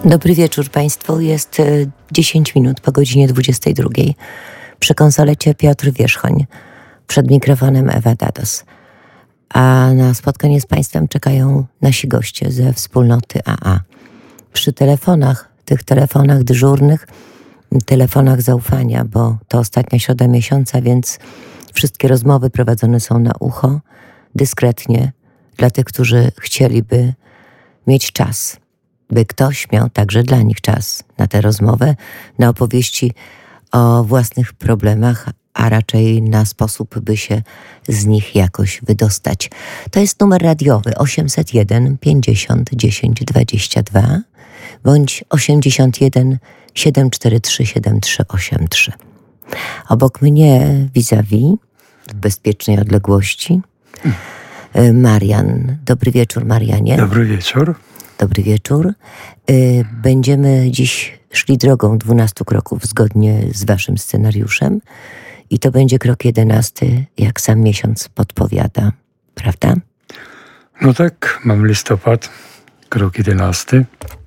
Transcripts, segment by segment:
Dobry wieczór Państwu. Jest 10 minut po godzinie 22. Przy konsolecie Piotr Wierzchoń. Przed mikrofonem Ewa Dados. A na spotkanie z Państwem czekają nasi goście ze wspólnoty AA. Przy tych telefonach dyżurnych, telefonach zaufania, bo to ostatnia środa miesiąca, więc wszystkie rozmowy prowadzone są na ucho, dyskretnie, dla tych, którzy chcieliby mieć czas, by ktoś miał także dla nich czas na tę rozmowę, na opowieści o własnych problemach, a raczej na sposób, by się z nich jakoś wydostać. To jest numer radiowy 801 50 10 22 bądź 81 743 7383. Obok mnie vis-a-vis, w bezpiecznej odległości, Marian. Dobry wieczór, Marianie. Dobry wieczór. Dobry wieczór. Będziemy dziś szli drogą 12 kroków zgodnie z waszym scenariuszem i to będzie krok 11, jak sam miesiąc podpowiada, prawda? No tak, mam listopad, krok 11.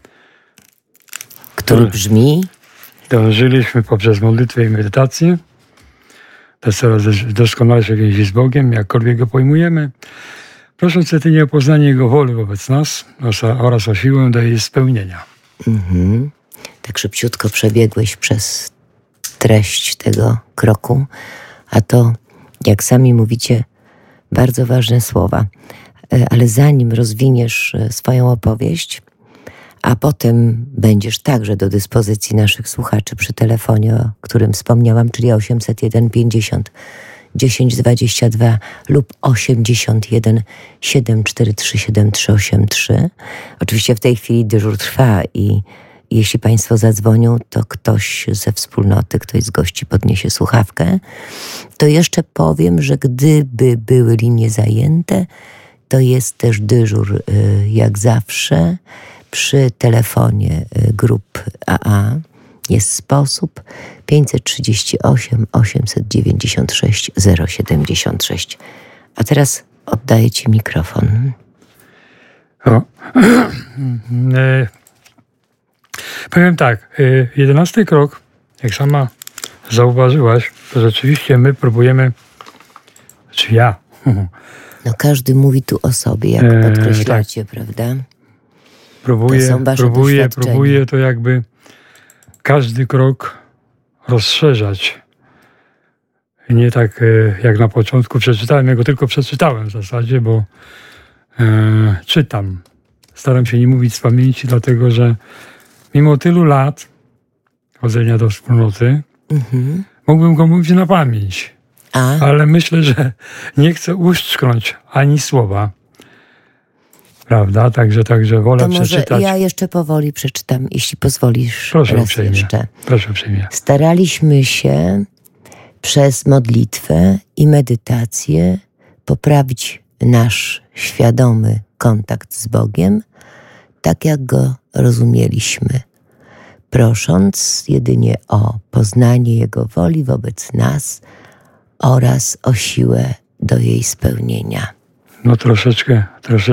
Który brzmi? Dążyliśmy poprzez modlitwę i medytację do coraz doskonalszej więzi z Bogiem, jakkolwiek go pojmujemy, prosząc jedynie o poznanie Jego woli wobec nas oraz o siłę do jej spełnienia. Tak szybciutko przebiegłeś przez treść tego kroku, a to, jak sami mówicie, bardzo ważne słowa. Ale zanim rozwiniesz swoją opowieść, a potem będziesz także do dyspozycji naszych słuchaczy przy telefonie, o którym wspomniałam, czyli 801 50 10 22 lub 81 743 7383. Oczywiście w tej chwili dyżur trwa i jeśli Państwo zadzwonią, to ktoś ze wspólnoty, ktoś z gości podniesie słuchawkę. To jeszcze powiem, że gdyby były linie zajęte, to jest też dyżur jak zawsze. Przy telefonie grup AA jest sposób 538 896 076. A teraz oddaję Ci mikrofon. Powiem tak, 11 krok, jak sama zauważyłaś, to rzeczywiście my próbujemy, czy ja. No każdy mówi tu o sobie, jak podkreślacie, tak. Prawda? Próbuję to jakby każdy krok rozszerzać. Nie tak jak na początku przeczytałem, ja go tylko przeczytałem w zasadzie, bo czytam. Staram się nie mówić z pamięci, dlatego że mimo tylu lat chodzenia do wspólnoty, mógłbym go mówić na pamięć. Ale myślę, że nie chcę uszczknąć ani słowa. Prawda? Także wolę przeczytać. Ja jeszcze powoli przeczytam, jeśli pozwolisz. Proszę uprzejmie. Proszę uprzejmie. Staraliśmy się przez modlitwę i medytację poprawić nasz świadomy kontakt z Bogiem, tak jak go rozumieliśmy, prosząc jedynie o poznanie Jego woli wobec nas oraz o siłę do jej spełnienia. No troszeczkę.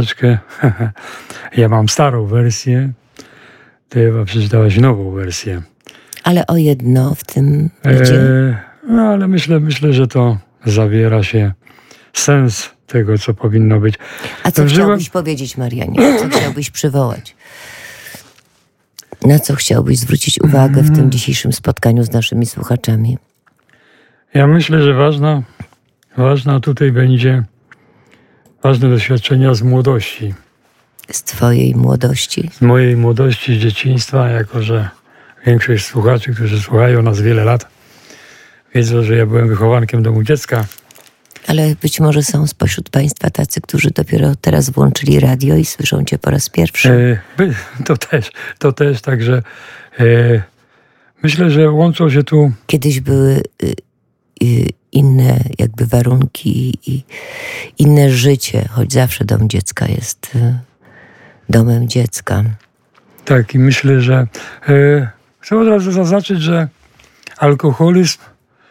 Ja mam starą wersję, ty chyba przeczytałaś nową wersję. Ale o jedno w tym idzie? No ale myślę, że to zawiera się sens tego, co powinno być. A co chciałbyś powiedzieć, Marianie? Co chciałbyś przywołać? Na co chciałbyś zwrócić uwagę w tym dzisiejszym spotkaniu z naszymi słuchaczami? Ja myślę, że ważna tutaj będzie ważne doświadczenia z młodości. Z twojej młodości? Z mojej młodości, z dzieciństwa, jako że większość słuchaczy, którzy słuchają nas wiele lat, wiedzą, że ja byłem wychowankiem domu dziecka. Ale być może są spośród Państwa tacy, którzy dopiero teraz włączyli radio i słyszą Cię po raz pierwszy. To też, także myślę, że łączą się tu... Kiedyś były inne jakby warunki i inne życie, choć zawsze dom dziecka jest domem dziecka. Tak, i myślę, że chcę od razu zaznaczyć, że alkoholizm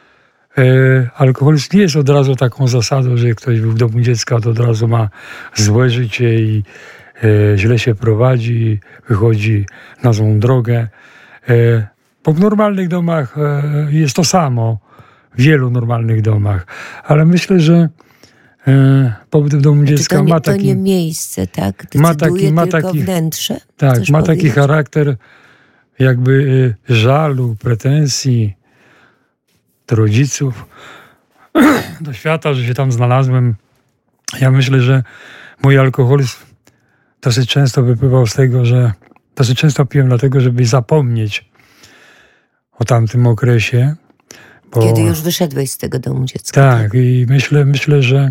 nie jest od razu taką zasadą, że ktoś był w domu dziecka, to od razu ma złe życie i źle się prowadzi, wychodzi na złą drogę. Bo w normalnych domach jest to samo, w wielu normalnych domach. Ale myślę, że pobyt w domu dziecka ma taki... To nie miejsce, tak? Decyduje tylko wnętrze? Tak, ma taki charakter jakby żalu, pretensji do rodziców, do świata, że się tam znalazłem. Ja myślę, że mój alkoholizm dosyć często wypływał z tego, że dosyć często piłem dlatego, żeby zapomnieć o tamtym okresie. Kiedy już wyszedłeś z tego domu dziecka. Tak, i myślę, że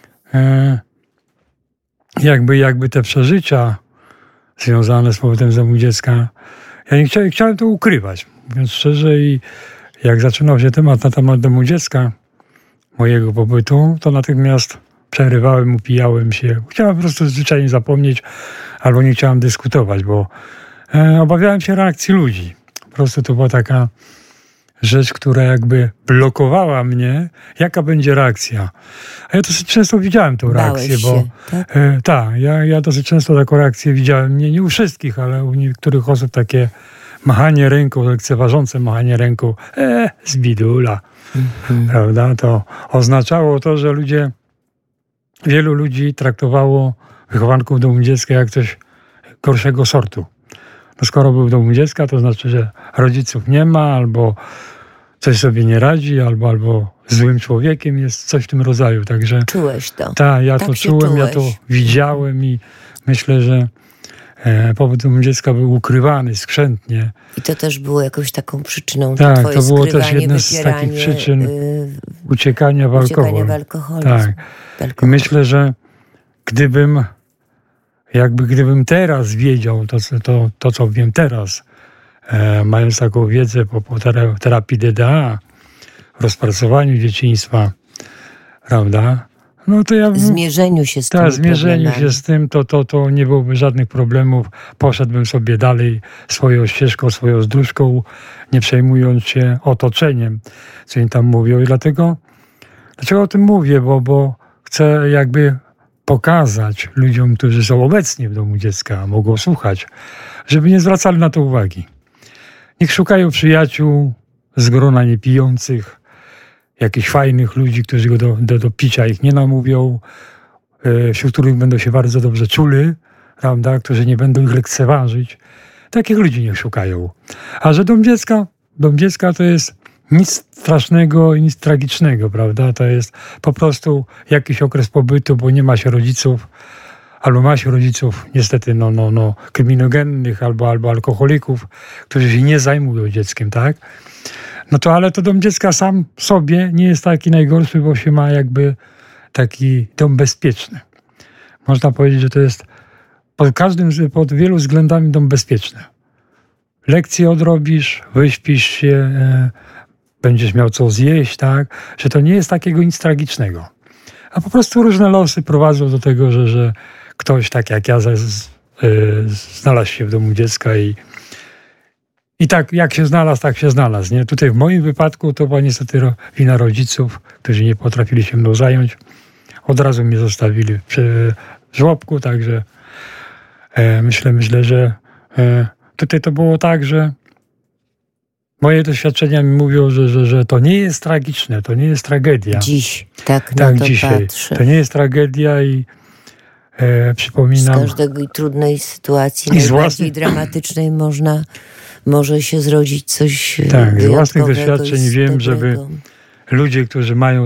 jakby te przeżycia związane z pobytem w domu dziecka, ja nie chciałem to ukrywać, mówiąc szczerze, i jak zaczynał się temat na temat domu dziecka, mojego pobytu, to natychmiast przerywałem, upijałem się. Chciałem po prostu zwyczajnie zapomnieć, albo nie chciałem dyskutować, bo obawiałem się reakcji ludzi. Po prostu to była taka rzecz, która jakby blokowała mnie, jaka będzie reakcja. A ja dosyć często widziałem tę reakcję, bo ja dosyć często taką reakcję widziałem, nie u wszystkich, ale u niektórych osób takie machanie ręką, lekceważące machanie ręką, z bidula, prawda? To oznaczało to, że wielu ludzi traktowało wychowanków w domu dziecka jak coś gorszego sortu. No skoro był w domu dziecka, to znaczy, że rodziców nie ma, albo coś sobie nie radzi, albo złym człowiekiem jest, coś w tym rodzaju. Także czułeś to. Tak, ja to czułem, ja to widziałem i myślę, że pobyt w domu dziecka był ukrywany skrzętnie. I to też było jakąś taką przyczyną. Tak, to było też jedna z takich przyczyn uciekania w alkohol. Tak. I myślę, że gdybym gdybym teraz wiedział to co wiem teraz, mając taką wiedzę po terapii DDA, rozpracowaniu dzieciństwa, prawda? No to ja zmierzeniu się z tym to nie byłoby żadnych problemów. Poszedłbym sobie dalej swoją ścieżką, swoją dróżką, nie przejmując się otoczeniem, co im tam mówią. I dlaczego o tym mówię? Bo chcę jakby pokazać ludziom, którzy są obecnie w domu dziecka, a mogą słuchać, żeby nie zwracali na to uwagi. Niech szukają przyjaciół z grona niepijących, jakichś fajnych ludzi, którzy go do picia ich nie namówią, wśród których będą się bardzo dobrze czuli, prawda, którzy nie będą ich lekceważyć. Takich ludzi niech szukają. A że dom dziecka to jest nic strasznego i nic tragicznego, prawda? To jest po prostu jakiś okres pobytu, bo nie ma się rodziców, albo ma się rodziców niestety kryminogennych, albo alkoholików, którzy się nie zajmują dzieckiem, tak? No to ale to dom dziecka sam w sobie nie jest taki najgorszy, bo się ma jakby taki dom bezpieczny. Można powiedzieć, że to jest pod wielu względami dom bezpieczny. Lekcje odrobisz, wyśpisz się, będziesz miał co zjeść, tak? Że to nie jest takiego nic tragicznego. A po prostu różne losy prowadzą do tego, że ktoś tak jak ja znalazł się w domu dziecka i tak jak się znalazł, tak się znalazł. Nie? Tutaj w moim wypadku to była niestety wina rodziców, którzy nie potrafili się mną zająć. Od razu mnie zostawili przy żłobku, także myślę, że tutaj to było tak, że moje doświadczenia mi mówią, że to nie jest tragiczne, to nie jest tragedia. Dziś tak na to dzisiaj patrzę. To nie jest tragedia i przypominam... Z każdej trudnej sytuacji, najbardziej dramatycznej może się zrodzić coś tak, z własnych doświadczeń wiem, żeby ludzie, którzy mają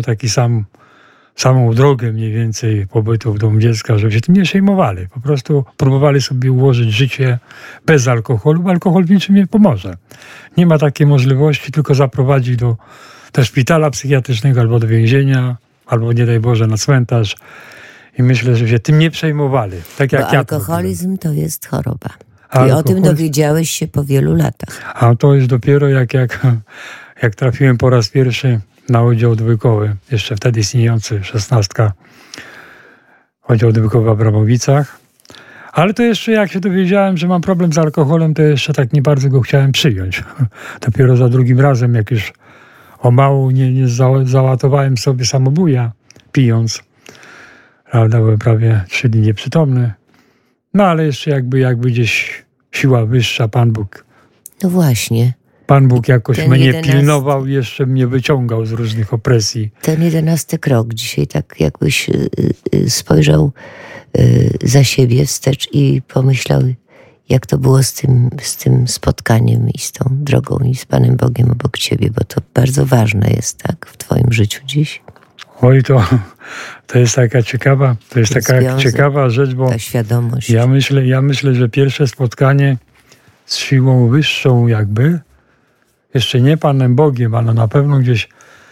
samą drogę mniej więcej pobytu w domu dziecka, żeby się tym nie przejmowali. Po prostu próbowali sobie ułożyć życie bez alkoholu, bo alkohol w niczym nie pomoże. Nie ma takiej możliwości, tylko zaprowadzi do szpitala psychiatrycznego albo do więzienia, albo nie daj Boże na cmentarz. I myślę, że się tym nie przejmowali. Tak jak ja. Alkoholizm to jest choroba. I o tym dowiedziałeś się po wielu latach. A to już dopiero jak trafiłem po raz pierwszy na oddział odwykowy, jeszcze wtedy istniejący, 16. oddział odwykowy w Abramowicach. Ale to jeszcze jak się dowiedziałem, że mam problem z alkoholem, to jeszcze tak nie bardzo go chciałem przyjąć. Dopiero za drugim razem, jak już o mało nie załatowałem sobie samobuja, pijąc. Prawda, byłem prawie 3 dni nieprzytomny. No ale jeszcze jakby gdzieś siła wyższa, Pan Bóg. No właśnie. Pan Bóg jakoś mnie pilnował, jeszcze mnie wyciągał z różnych opresji. Ten 11 krok dzisiaj tak jakbyś spojrzał za siebie wstecz i pomyślał, jak to było z tym spotkaniem i z tą drogą i z Panem Bogiem obok ciebie, bo to bardzo ważne jest, tak, w twoim życiu dziś. Oj, to jest taka ciekawa, ciekawa rzecz, bo ta świadomość. Ja myślę, że pierwsze spotkanie z siłą wyższą jakby, jeszcze nie Panem Bogiem, ale na pewno gdzieś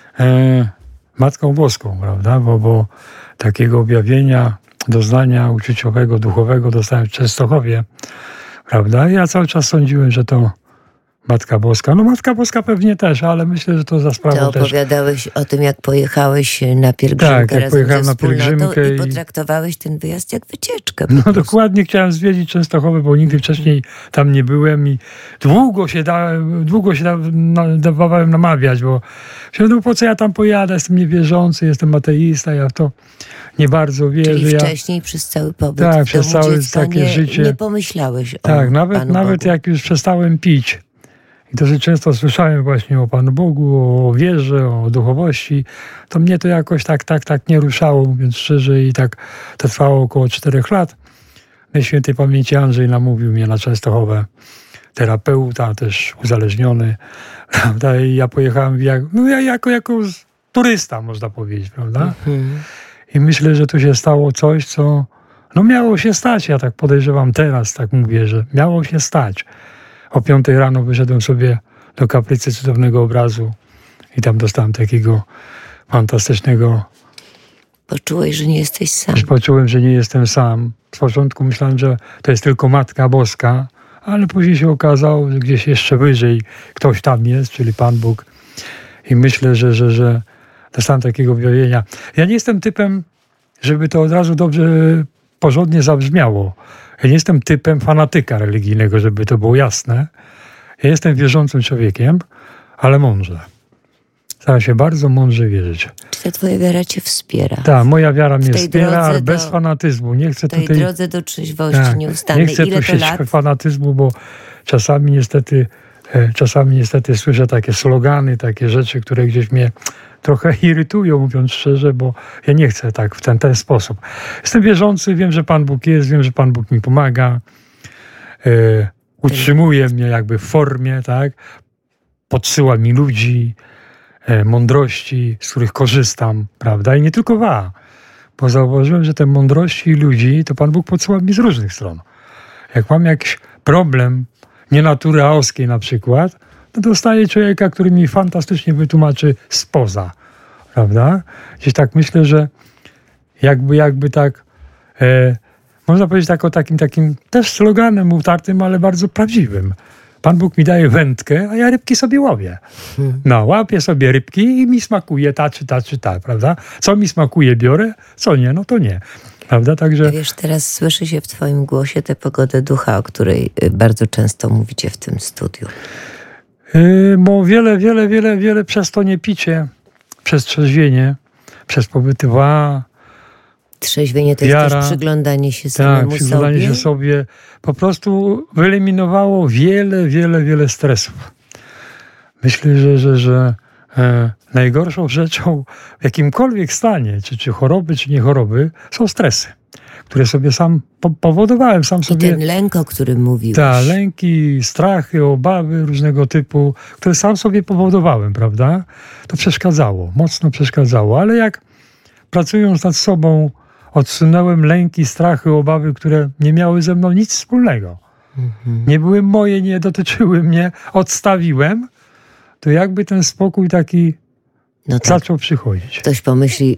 Matką Boską, prawda? Bo takiego objawienia, doznania uczuciowego, duchowego dostałem w Częstochowie, prawda? Ja cały czas sądziłem, że to Matka Boska. No Matka Boska pewnie też, ale myślę, że to za sprawą też. To opowiadałeś o tym, jak pojechałeś na pielgrzymkę. Tak, jak pojechałem na pielgrzymkę. I potraktowałeś ten wyjazd jak wycieczkę. No dokładnie, chciałem zwiedzić Częstochowę, bo nigdy wcześniej tam nie byłem i długo się dawałem namawiać, bo no po co ja tam pojadę, jestem niewierzący, jestem ateista, ja w to nie bardzo wierzę. Czyli wcześniej przez cały pobyt tak, przez całe takie życie. Nie pomyślałeś o tak, nawet jak już przestałem pić. I dosyć często słyszałem właśnie o Panu Bogu, o wierze, o duchowości. To mnie to jakoś tak nie ruszało, mówiąc szczerze. I tak to trwało około 4 lat. Najświętej pamięci Andrzej namówił mnie na Częstochowę. Terapeuta, też uzależniony. Prawda? I ja pojechałem jako turysta, można powiedzieć. Prawda? I myślę, że tu się stało coś, co miało się stać. Ja tak podejrzewam teraz, tak mówię, że miało się stać. O 5 rano wyszedłem sobie do kaplicy Cudownego Obrazu i tam dostałem takiego fantastycznego... Poczułeś, że nie jesteś sam. Poczułem, że nie jestem sam. Z początku myślałem, że to jest tylko Matka Boska, ale później się okazało, że gdzieś jeszcze wyżej ktoś tam jest, czyli Pan Bóg. I myślę, że dostałem takiego objawienia. Ja nie jestem typem, żeby to od razu dobrze, porządnie zabrzmiało. Ja nie jestem typem fanatyka religijnego, żeby to było jasne. Ja jestem wierzącym człowiekiem, ale mądrze. Staram się bardzo mądrze wierzyć. Czy ta twoja wiara cię wspiera? Tak, moja wiara mnie wspiera, ale bez fanatyzmu. Nie chcę w tej drodze do trzeźwości nieustannej. Nie chcę tu sieć fanatyzmu, bo czasami niestety słyszę takie slogany, takie rzeczy, które gdzieś mnie trochę irytują, mówiąc szczerze, bo ja nie chcę tak w ten sposób. Jestem wierzący, wiem, że Pan Bóg jest, wiem, że Pan Bóg mi pomaga, utrzymuje mnie jakby w formie, tak? Podsyła mi ludzi, mądrości, z których korzystam, prawda? I nie tylko bo zauważyłem, że te mądrości ludzi to Pan Bóg podsyła mi z różnych stron. Jak mam jakiś problem nienatury aoskiej na przykład, to dostaję człowieka, który mi fantastycznie wytłumaczy spoza, prawda? Gdzieś tak myślę, że jakby tak, można powiedzieć tak o takim też sloganem utartym, ale bardzo prawdziwym. Pan Bóg mi daje wędkę, a ja rybki sobie łowię. No, łapię sobie rybki i mi smakuje ta czy ta, prawda? Co mi smakuje, biorę, co nie, no to nie. Prawda? Także... Wiesz, teraz słyszy się w twoim głosie tę pogodę ducha, o której bardzo często mówicie w tym studiu. Bo wiele przez to niepicie, przez trzeźwienie, przez pobyty trzeźwienie to jest też przyglądanie się samemu sobie. Tak, przyglądanie się sobie po prostu wyeliminowało wiele stresów. Myślę, że najgorszą rzeczą w jakimkolwiek stanie, czy choroby, czy nie choroby, są stresy, które sobie sam powodowałem. I ten lęk, o którym mówiłeś. Tak, lęki, strachy, obawy różnego typu, które sam sobie powodowałem, prawda? To przeszkadzało, mocno przeszkadzało, ale jak pracując nad sobą odsunąłem lęki, strachy, obawy, które nie miały ze mną nic wspólnego. Nie były moje, nie dotyczyły mnie, odstawiłem, to jakby ten spokój taki zaczął przychodzić. Ktoś pomyśli,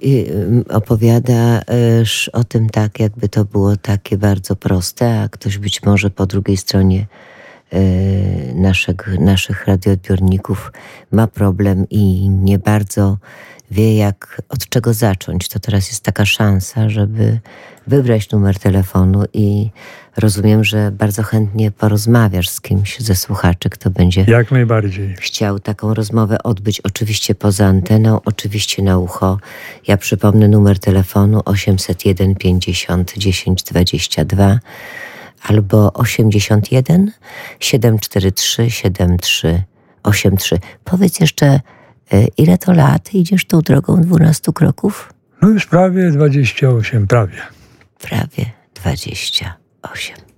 opowiadasz o tym tak, jakby to było takie bardzo proste, a ktoś być może po drugiej stronie naszych radioodbiorników ma problem i nie bardzo wie, od czego zacząć, to teraz jest taka szansa, żeby wybrać numer telefonu i rozumiem, że bardzo chętnie porozmawiasz z kimś ze słuchaczy, kto będzie jak najbardziej chciał taką rozmowę odbyć, oczywiście poza anteną, oczywiście na ucho. Ja przypomnę numer telefonu 801 50 10 22 albo 81 743 7383. Powiedz jeszcze, ile to lat idziesz tą drogą 12 kroków? No już prawie 28, prawie. Prawie 28.